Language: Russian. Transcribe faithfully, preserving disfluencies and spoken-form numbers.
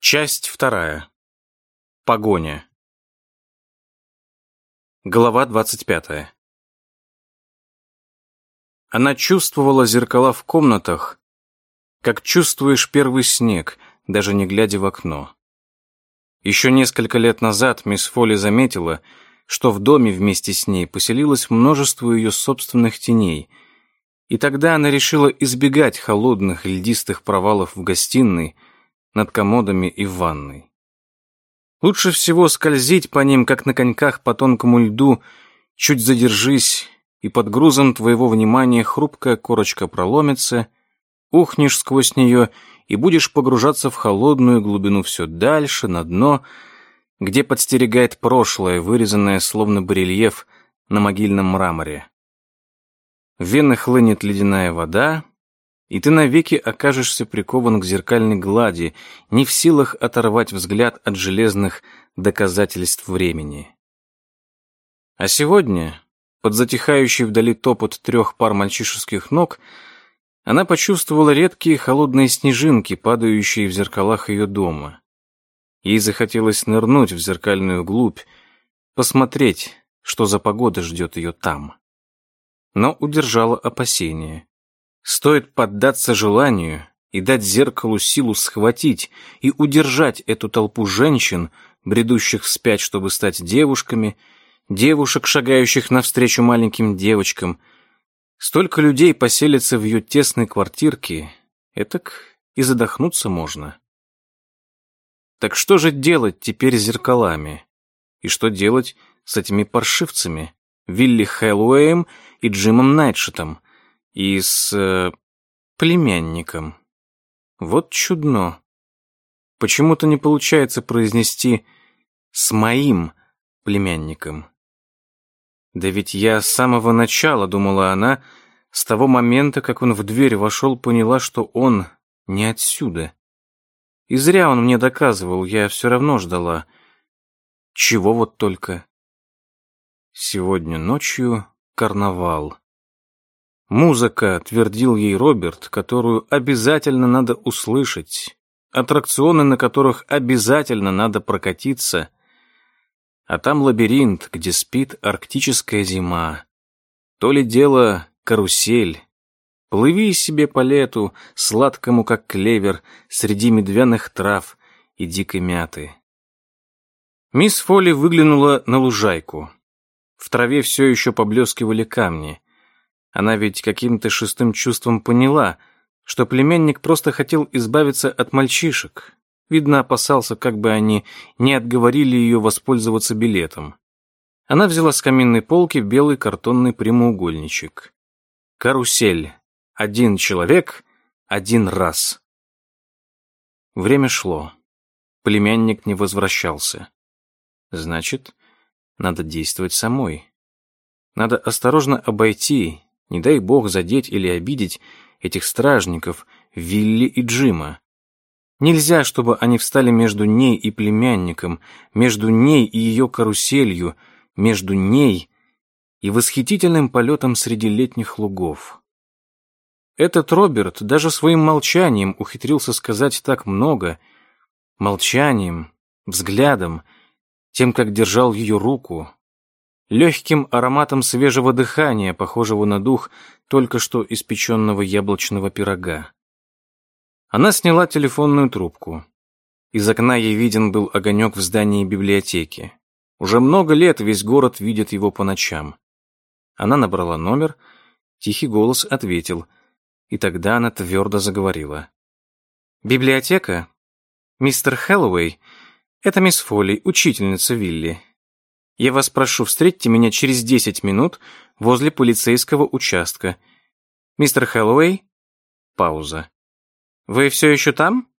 Часть вторая. Погоня. Глава двадцать пятая. Она чувствовала зеркала в комнатах, как чувствуешь первый снег, даже не глядя в окно. Еще несколько лет назад мисс Фолли заметила, что в доме вместе с ней поселилось множество ее собственных теней, и тогда она решила избегать холодных льдистых провалов в гостиной, над комодами и в ванной. Лучше всего скользить по ним, как на коньках по тонкому льду, чуть задержись, и под грузом твоего внимания хрупкая корочка проломится, ухнешь сквозь нее и будешь погружаться в холодную глубину все дальше, на дно, где подстерегает прошлое, вырезанное словно барельеф на могильном мраморе. В вены хлынет ледяная вода, и ты навеки окажешься прикован к зеркальной глади, не в силах оторвать взгляд от железных доказательств времени. А сегодня, под затихающий вдали топот трех пар мальчишеских ног, она почувствовала редкие холодные снежинки, падающие в зеркалах ее дома. Ей захотелось нырнуть в зеркальную глубь, посмотреть, что за погода ждет ее там. Но удержала опасение. Стоит поддаться желанию и дать зеркалу силу схватить и удержать эту толпу женщин, бредущих вспять, чтобы стать девушками, девушек, шагающих навстречу маленьким девочкам. Столько людей поселится в ее тесной квартирке, этак и задохнуться можно. Так что же делать теперь с зеркалами? И что делать с этими паршивцами, Вилли Хэллоуэем и Джимом Найтшетом? И с э, племянником. Вот чудно. Почему-то не получается произнести «с моим племянником». Да ведь я с самого начала, думала она, с того момента, как он в дверь вошел, поняла, что он не отсюда. И зря он мне доказывал, я все равно ждала. Чего вот только. Сегодня ночью карнавал. Музыка, твердил ей Роберт, которую обязательно надо услышать, аттракционы, на которых обязательно надо прокатиться, а там лабиринт, где спит арктическая зима. То ли дело карусель. Плыви себе по лету, сладкому, как клевер, среди медвяных трав и дикой мяты. Мисс Фолли выглянула на лужайку. В траве все еще поблескивали камни. Она ведь каким-то шестым чувством поняла, что племянник просто хотел избавиться от мальчишек. Видно, опасался, как бы они не отговорили ее воспользоваться билетом. Она взяла с каминной полки белый картонный прямоугольничек. Карусель. Один человек, один раз. Время шло. Племянник не возвращался. Значит, надо действовать самой. Надо осторожно обойти, не дай бог задеть или обидеть этих стражников, Вилли и Джима. Нельзя, чтобы они встали между ней и племянником, между ней и ее каруселью, между ней и восхитительным полетом среди летних лугов. Этот Роберт даже своим молчанием ухитрился сказать так много. Молчанием, взглядом, тем, как держал ее руку, легким ароматом свежего дыхания, похожего на дух только что испеченного яблочного пирога. Она сняла телефонную трубку. Из окна ей виден был огонек в здании библиотеки. Уже много лет весь город видит его по ночам. Она набрала номер, тихий голос ответил, и тогда она твердо заговорила. «Библиотека? Мистер Хэллоуэй? Это мисс Фолли, учительница Вилли. Я вас прошу, встретьте меня через десять минут возле полицейского участка. Мистер Хэллоуэй?» Пауза. «Вы все еще там?»